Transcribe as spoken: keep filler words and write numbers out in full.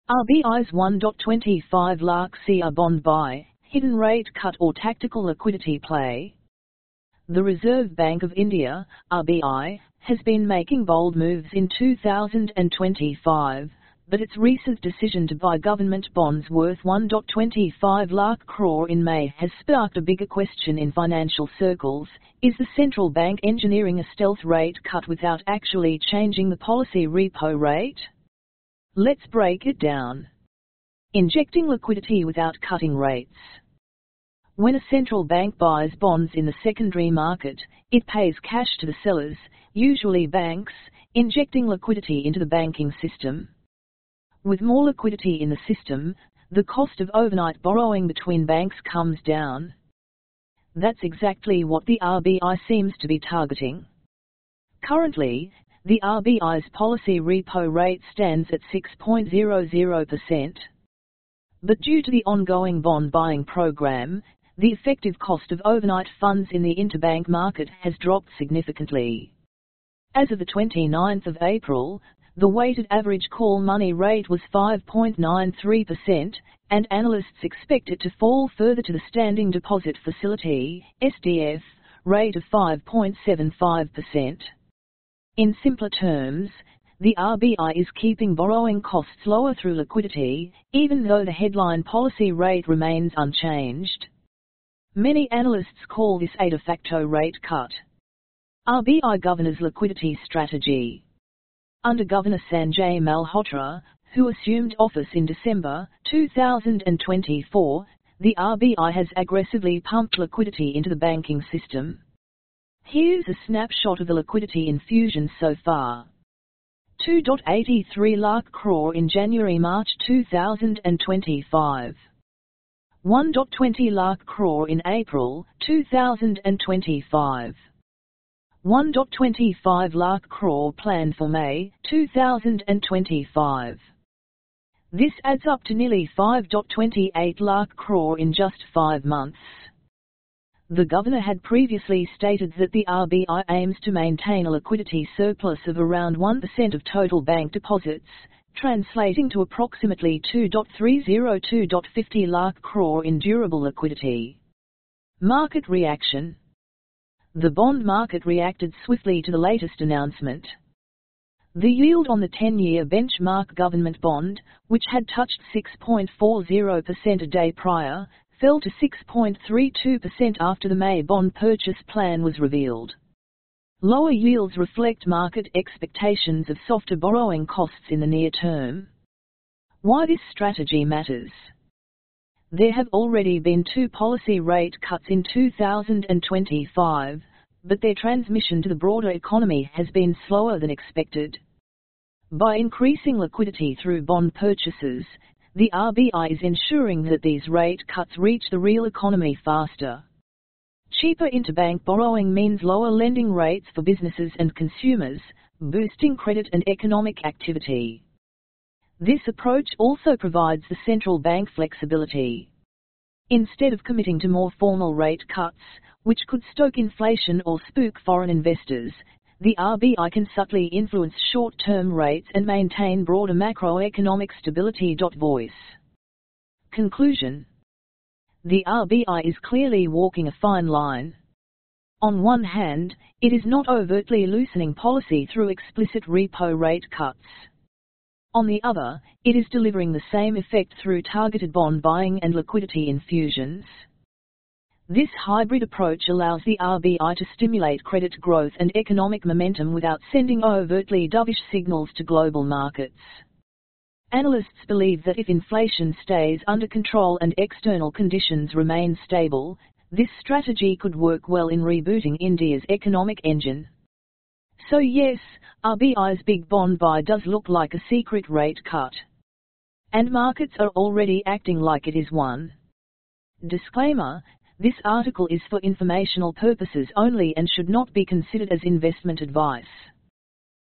R B I's one point two five lakh crore bond buy, hidden rate cut or tactical liquidity play. The Reserve Bank of India, R B I, has been making bold moves in two thousand twenty-five, but its recent decision to buy government bonds worth one point two five lakh crore in May has sparked a bigger question in financial circles. Is the central bank engineering a stealth rate cut without actually changing the policy repo rate? Let's break it down. Injecting liquidity without cutting rates. When a central bank buys bonds in the secondary market, it pays cash to the sellers, usually banks, injecting liquidity into the banking system. With more liquidity in the system, the cost of overnight borrowing between banks comes down. That's exactly what the R B I seems to be targeting. Currently, the R B I's policy repo rate stands at six point zero zero percent. But due to the ongoing bond buying program, the effective cost of overnight funds in the interbank market has dropped significantly. As of the twenty-ninth of April, the weighted average call money rate was five point nine three percent, and analysts expect it to fall further to the Standing Deposit Facility (S D F) rate of five point seven five percent. In simpler terms, the R B I is keeping borrowing costs lower through liquidity, even though the headline policy rate remains unchanged. Many analysts call this a de facto rate cut. R B I Governor's liquidity strategy. Under Governor Sanjay Malhotra, who assumed office in December two thousand twenty-four, the R B I has aggressively pumped liquidity into the banking system. Here's a snapshot of the liquidity infusion so far. two point eight three lakh crore in January-March two thousand twenty-five. one point two zero lakh crore in April two thousand twenty-five. one point two five lakh crore planned for May two thousand twenty-five. This adds up to nearly five point two eight lakh crore in just five months. The governor had previously stated that the R B I aims to maintain a liquidity surplus of around one percent of total bank deposits, translating to approximately two point three zero to two point five zero lakh crore in durable liquidity. Market reaction. The bond market reacted swiftly to the latest announcement. The yield on the ten-year benchmark government bond, which had touched six point four zero percent a day prior, fell to six point three two percent after the May bond purchase plan was revealed. Lower yields reflect market expectations of softer borrowing costs in the near term. Why this strategy matters? There have already been two policy rate cuts in two thousand twenty-five, but their transmission to the broader economy has been slower than expected. By increasing liquidity through bond purchases, the R B I is ensuring that these rate cuts reach the real economy faster. Cheaper interbank borrowing means lower lending rates for businesses and consumers, boosting credit and economic activity. This approach also provides the central bank flexibility. Instead of committing to more formal rate cuts, which could stoke inflation or spook foreign investors, the R B I can subtly influence short-term rates and maintain broader macroeconomic stability. Voice. Conclusion. The R B I is clearly walking a fine line. On one hand, it is not overtly loosening policy through explicit repo rate cuts. On the other, it is delivering the same effect through targeted bond buying and liquidity infusions. This hybrid approach allows the R B I to stimulate credit growth and economic momentum without sending overtly dovish signals to global markets. Analysts believe that if inflation stays under control and external conditions remain stable, this strategy could work well in rebooting India's economic engine. So yes, R B I's big bond buy does look like a secret rate cut. And markets are already acting like it is one. Disclaimer: this article is for informational purposes only and should not be considered as investment advice.